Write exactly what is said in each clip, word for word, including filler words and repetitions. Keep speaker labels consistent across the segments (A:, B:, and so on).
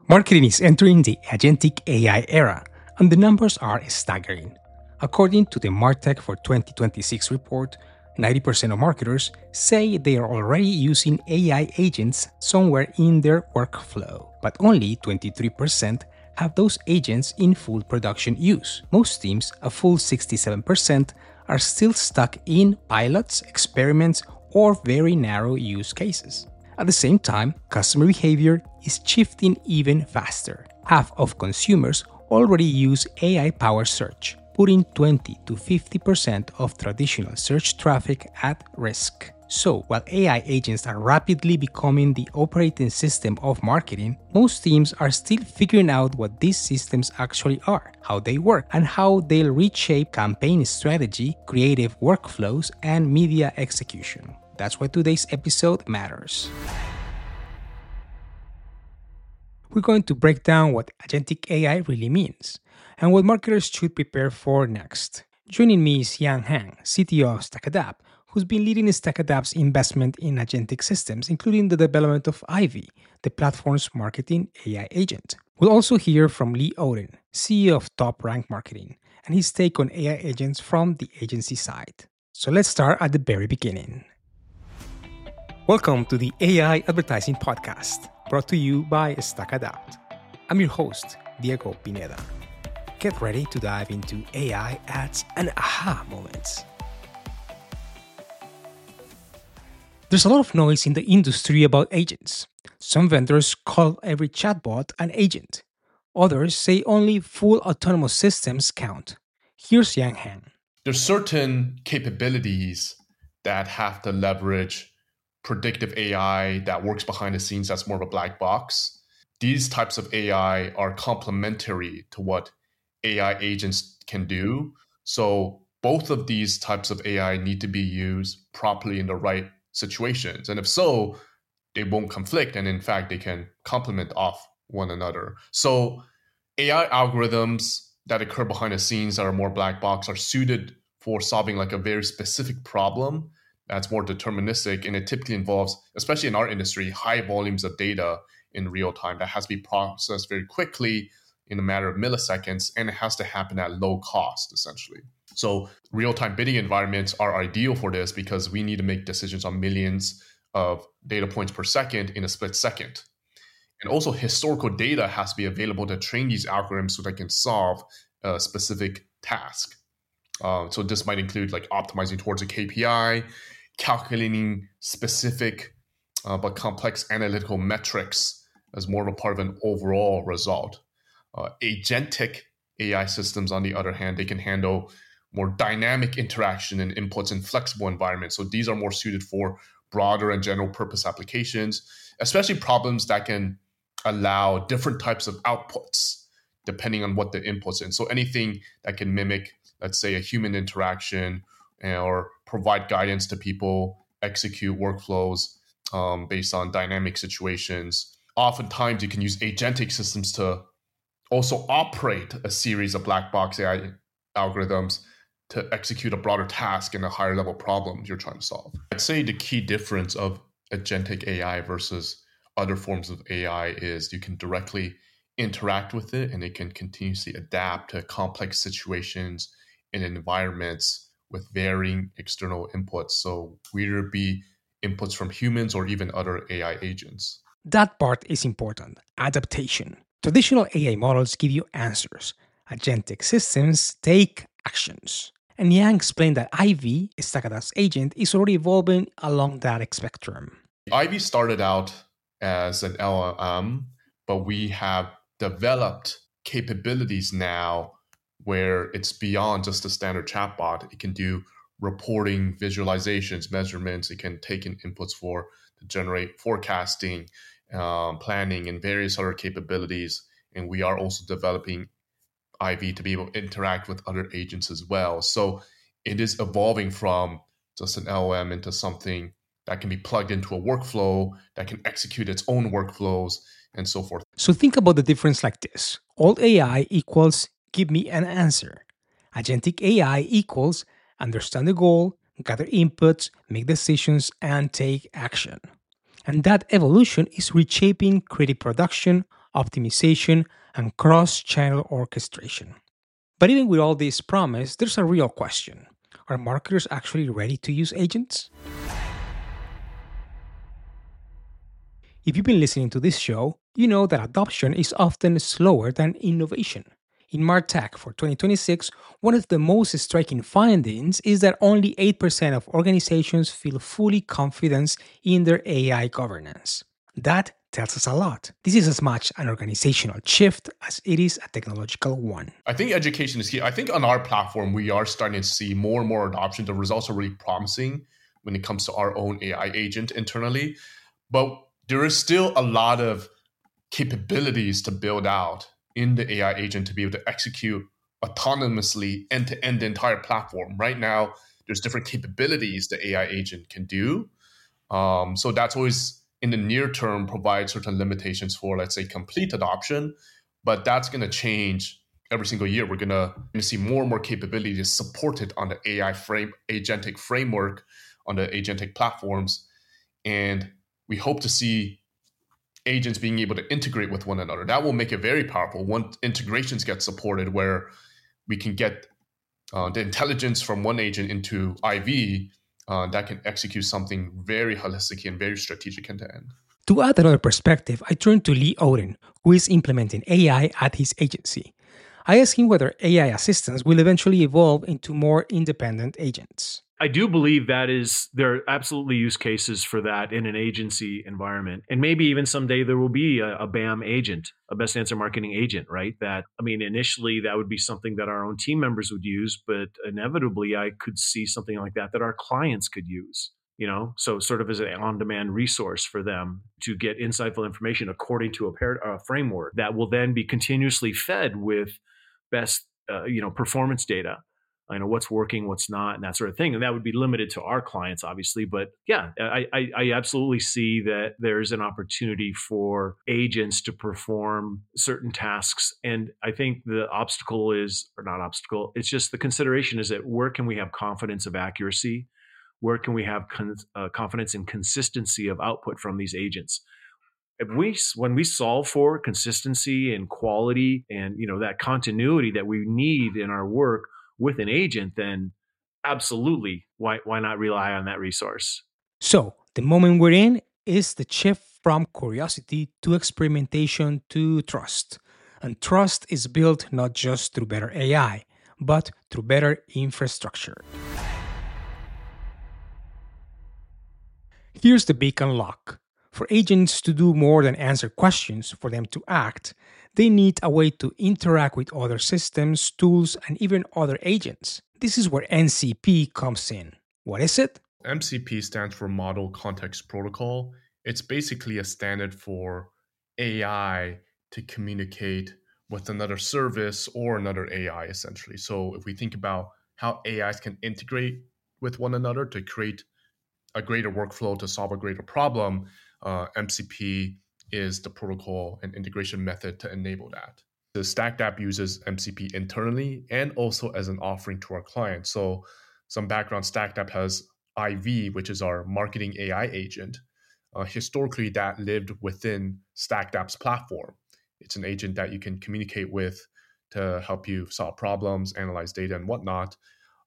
A: Marketing is entering the agentic A I era, and the numbers are staggering. According to the MarTech for twenty twenty-six report, ninety percent of marketers say they are already using A I agents somewhere in their workflow, but only twenty-three percent have those agents in full production use. Most teams, a full sixty-seven percent, are still stuck in pilots, experiments, or very narrow use cases. At the same time, customer behavior is shifting even faster. Half of consumers already use A I-powered search, putting twenty to fifty percent of traditional search traffic at risk. So, while A I agents are rapidly becoming the operating system of marketing, most teams are still figuring out what these systems actually are, how they work, and how they'll reshape campaign strategy, creative workflows, and media execution. That's why today's episode matters. We're going to break down what agentic A I really means and what marketers should prepare for next. Joining me is Yang Han, C T O of StackAdapt, who's been leading StackAdapt's investment in agentic systems, including the development of Ivy, the platform's marketing A I agent. We'll also hear from Lee Oden, C E O of Top Rank Marketing, and his take on A I agents from the agency side. So let's start at the very beginning. Welcome to the A I Advertising Podcast, brought to you by StackAdapt. I'm your host, Diego Pineda. Get ready to dive into A I ads and aha moments. There's a lot of noise in the industry about agents. Some vendors call every chatbot an agent. Others say only full autonomous systems count. Here's Yang Han.
B: There's certain capabilities that have to leverage predictive A I that works behind the scenes that's more of a black box. These types of A I are complementary to what A I agents can do. So both of these types of A I need to be used properly in the right situations. And if so, they won't conflict. And in fact, they can complement off one another. So A I algorithms that occur behind the scenes that are more black box are suited for solving like a very specific problem that's more deterministic, and it typically involves, especially in our industry, high volumes of data in real time that has to be processed very quickly in a matter of milliseconds, and it has to happen at low cost, essentially. So real-time bidding environments are ideal for this because we need to make decisions on millions of data points per second in a split second. And also historical data has to be available to train these algorithms so they can solve a specific task. Uh, so this might include like optimizing towards a K P I, calculating specific uh, but complex analytical metrics as more of a part of an overall result. Uh, agentic A I systems, on the other hand, they can handle more dynamic interaction and inputs in flexible environments. So these are more suited for broader and general purpose applications, especially problems that can allow different types of outputs depending on what the inputs in. So anything that can mimic, let's say, a human interaction or provide guidance to people, execute workflows um, based on dynamic situations. Oftentimes, you can use agentic systems to also operate a series of black box A I algorithms to execute a broader task and a higher level problem you're trying to solve. I'd say the key difference of agentic A I versus other forms of A I is you can directly interact with it and it can continuously adapt to complex situations and environments with varying external inputs. So whether it be inputs from humans or even other A I agents.
A: That part is important, adaptation. Traditional A I models give you answers. Agentic systems take actions. And Yang explained that Ivy, StackAdapt's agent, is already evolving along that spectrum.
B: Ivy started out as an L L M, but we have developed capabilities now where it's beyond just a standard chatbot. It can do reporting, visualizations, measurements. It can take in inputs for to generate forecasting, um, planning, and various other capabilities. And we are also developing Ivy to be able to interact with other agents as well. So it is evolving from just an L L M into something that can be plugged into a workflow, that can execute its own workflows, and so forth.
A: So think about the difference like this. Old A I equals give me an answer. Agentic A I equals understand the goal, gather inputs, make decisions, and take action. And that evolution is reshaping creative production, optimization, and cross-channel orchestration. But even with all this promise, there's a real question. Are marketers actually ready to use agents? If you've been listening to this show, you know that adoption is often slower than innovation. In MarTech for twenty twenty-six, one of the most striking findings is that only eight percent of organizations feel fully confident in their A I governance. That tells us a lot. This is as much an organizational shift as it is a technological one.
B: I think education is key. I think on our platform, we are starting to see more and more adoption. The results are really promising when it comes to our own A I agent internally. But there is still a lot of capabilities to build out in the A I agent to be able to execute autonomously end-to-end the entire platform. Right now, there's different capabilities the A I agent can do. Um, so that's always, in the near term, provide certain limitations for, let's say, complete adoption. But that's going to change every single year. We're going to see more and more capabilities supported on the A I frame, agentic framework, on the agentic platforms. And we hope to see agents being able to integrate with one another. That will make it very powerful once integrations get supported, where we can get uh, the intelligence from one agent into I V uh, that can execute something very holistic and very strategic end to end.
A: To add another perspective, I turn to Lee Oden, who is implementing A I at his agency. I asked him whether A I assistants will eventually evolve into more independent agents.
C: I do believe that is, there are absolutely use cases for that in an agency environment. And maybe even someday there will be a, a B A M agent, a best answer marketing agent, right? That, I mean, initially that would be something that our own team members would use, but inevitably I could see something like that that our clients could use, you know? So sort of as an on-demand resource for them to get insightful information according to a, par- a framework that will then be continuously fed with best, uh, you know, performance data. I know what's working, what's not, and that sort of thing. And that would be limited to our clients, obviously. But yeah, I, I, I absolutely see that there's an opportunity for agents to perform certain tasks. And I think the obstacle is, or not obstacle, it's just the consideration is that where can we have confidence of accuracy? Where can we have con- uh, confidence in consistency of output from these agents? If we, when we solve for consistency and quality and, you know, that continuity that we need in our work with an agent, then absolutely, why why not rely on that resource?
A: So, the moment we're in is the shift from curiosity to experimentation to trust. And trust is built not just through better A I, but through better infrastructure. Here's the big unlock. For agents to do more than answer questions, for them to act, they need a way to interact with other systems, tools, and even other agents. This is where M C P comes in. What is it?
B: M C P stands for Model Context Protocol. It's basically a standard for A I to communicate with another service or another A I, essentially. So if we think about how A Is can integrate with one another to create a greater workflow to solve a greater problem, uh, M C P is the protocol and integration method to enable that. The Stacked App uses M C P internally and also as an offering to our clients. So some background, Stacked App has I V, which is our marketing A I agent. Uh, historically, that lived within Stacked App's platform. It's an agent that you can communicate with to help you solve problems, analyze data, and whatnot.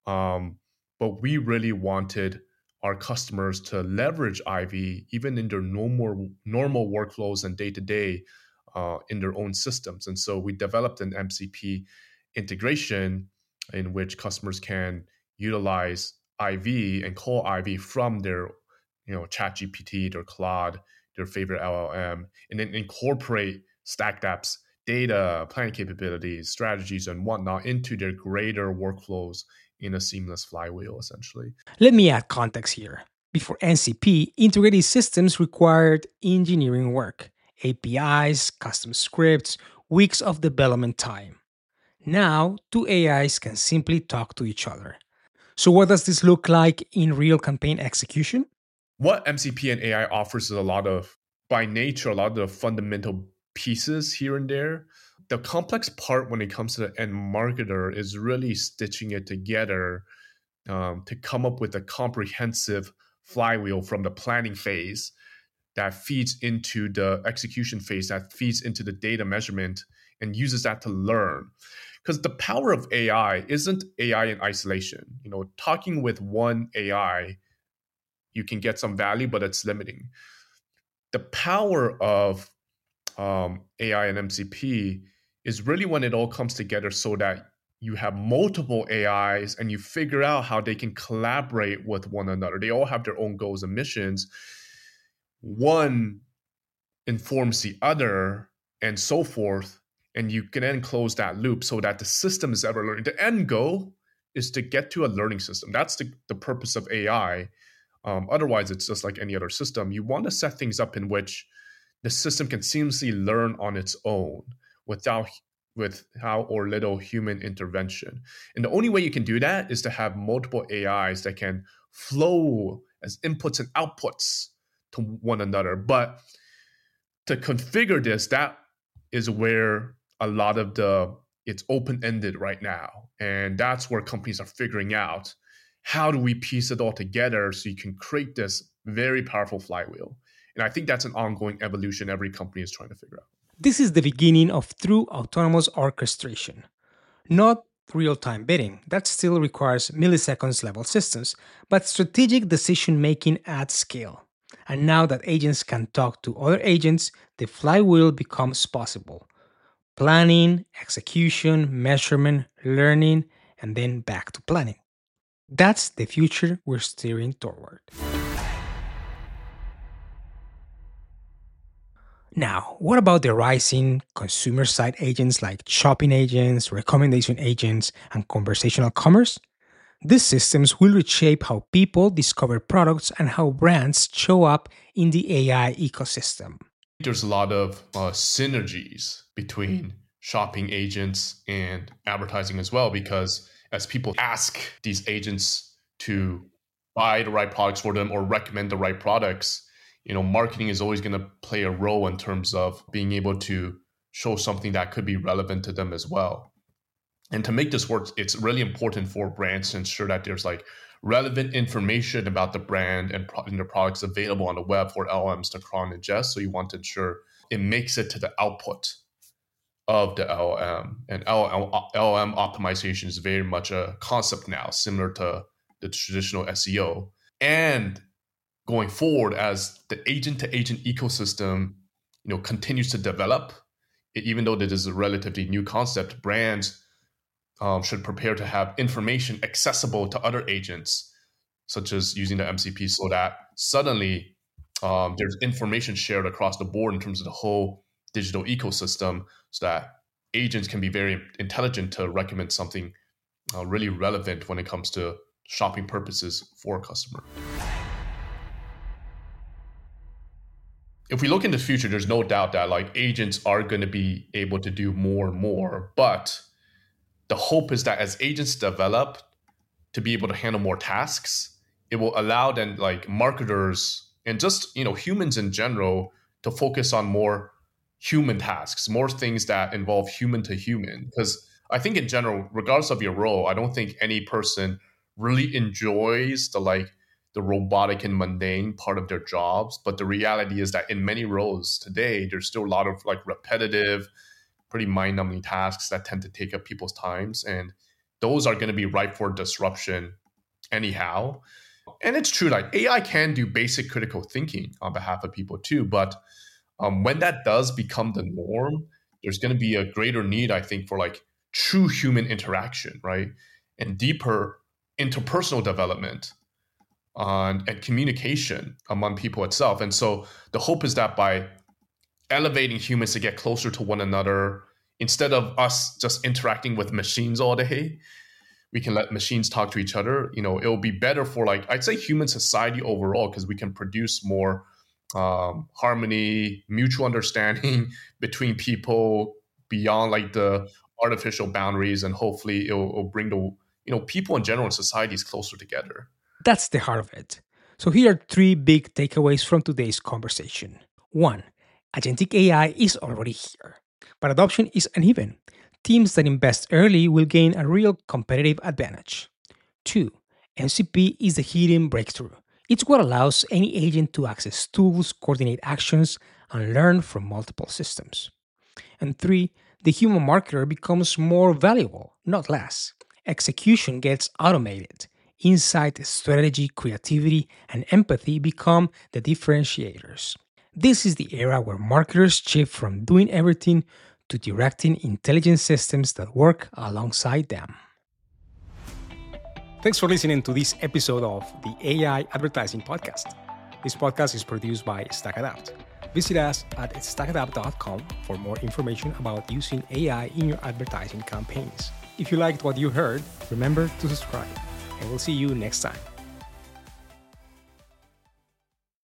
B: Um, but we really wanted our customers to leverage I V even in their normal normal workflows and day-to-day uh, in their own systems. And so we developed an M C P integration in which customers can utilize I V and call I V from their, you know, ChatGPT, their Claude, their favorite L L M, and then incorporate Stacked App's data, planning capabilities, strategies, and whatnot into their greater workflows in a seamless flywheel, essentially.
A: Let me add context here. Before M C P, integrated systems required engineering work, A P Is, custom scripts, weeks of development time. Now, two A Is can simply talk to each other. So what does this look like in real campaign execution?
B: What M C P and A I offers is a lot of, by nature, a lot of the fundamental pieces here and there. The complex part when it comes to the end marketer is really stitching it together um, to come up with a comprehensive flywheel from the planning phase that feeds into the execution phase, that feeds into the data measurement and uses that to learn. Because the power of A I isn't A I in isolation. You know, talking with one A I, you can get some value, but it's limiting. The power of um, A I and M C P is really when it all comes together so that you have multiple A Is and you figure out how they can collaborate with one another. They all have their own goals and missions. One informs the other and so forth. And you can then close that loop so that the system is ever learning. The end goal is to get to a learning system. That's the, the purpose of A I. Um, otherwise, it's just like any other system. You want to set things up in which the system can seamlessly learn on its own without without or little human intervention. And the only way you can do that is to have multiple A Is that can flow as inputs and outputs to one another. But to configure this, that is where a lot of the, it's open-ended right now. And that's where companies are figuring out, how do we piece it all together so you can create this very powerful flywheel? And I think that's an ongoing evolution every company is trying to figure out.
A: This is the beginning of true autonomous orchestration. Not real-time bidding, that still requires milliseconds level systems, but strategic decision-making at scale. And now that agents can talk to other agents, the flywheel becomes possible. Planning, execution, measurement, learning, and then back to planning. That's the future we're steering toward. Now, what about the rising consumer-side agents like shopping agents, recommendation agents, and conversational commerce? These systems will reshape how people discover products and how brands show up in the A I ecosystem.
B: There's a lot of uh, synergies between shopping agents and advertising as well, because as people ask these agents to buy the right products for them or recommend the right products, you know, marketing is always going to play a role in terms of being able to show something that could be relevant to them as well. And to make this work, it's really important for brands to ensure that there's like relevant information about the brand and, pro- and the products available on the web for L L Ms to crawl and ingest. So you want to ensure it makes it to the output of the L L M. And L L M optimization is very much a concept now, similar to the traditional S E O. And going forward, as the agent-to-agent ecosystem, you know, continues to develop, it, even though this is a relatively new concept, brands um, should prepare to have information accessible to other agents, such as using the M C P, so that suddenly um, there's information shared across the board in terms of the whole digital ecosystem, so that agents can be very intelligent to recommend something uh, really relevant when it comes to shopping purposes for a customer. If we look into the future, there's no doubt that like agents are going to be able to do more and more, but the hope is that as agents develop to be able to handle more tasks, it will allow then like marketers and just, you know, humans in general to focus on more human tasks, more things that involve human to human. Because I think in general, regardless of your role, I don't think any person really enjoys the like the robotic and mundane part of their jobs. But the reality is that in many roles today, there's still a lot of like repetitive, pretty mind-numbing tasks that tend to take up people's times. And those are going to be ripe for disruption anyhow. And it's true, like A I can do basic critical thinking on behalf of people too. But um, when that does become the norm, there's going to be a greater need, I think, for like true human interaction, right? And deeper interpersonal development on and communication among people itself. And so the hope is that by elevating humans to get closer to one another, instead of us just interacting with machines all day, we can let machines talk to each other. You know, it'll be better for like, I'd say human society overall, because we can produce more um, harmony, mutual understanding between people beyond like the artificial boundaries. And hopefully it'll, it'll bring the, you know, people in general and societies closer together.
A: That's the heart of it. So here are three big takeaways from today's conversation. One, agentic A I is already here, but adoption is uneven. Teams that invest early will gain a real competitive advantage. Two, M C P is the hidden breakthrough. It's what allows any agent to access tools, coordinate actions, and learn from multiple systems. And three, the human marketer becomes more valuable, not less. Execution gets automated. Insight, strategy, creativity, and empathy become the differentiators. This is the era where marketers shift from doing everything to directing intelligent systems that work alongside them. Thanks for listening to this episode of the A I Advertising Podcast. This podcast is produced by StackAdapt. Visit us at stackadapt dot com for more information about using A I in your advertising campaigns. If you liked what you heard, remember to subscribe, and we'll see you next time.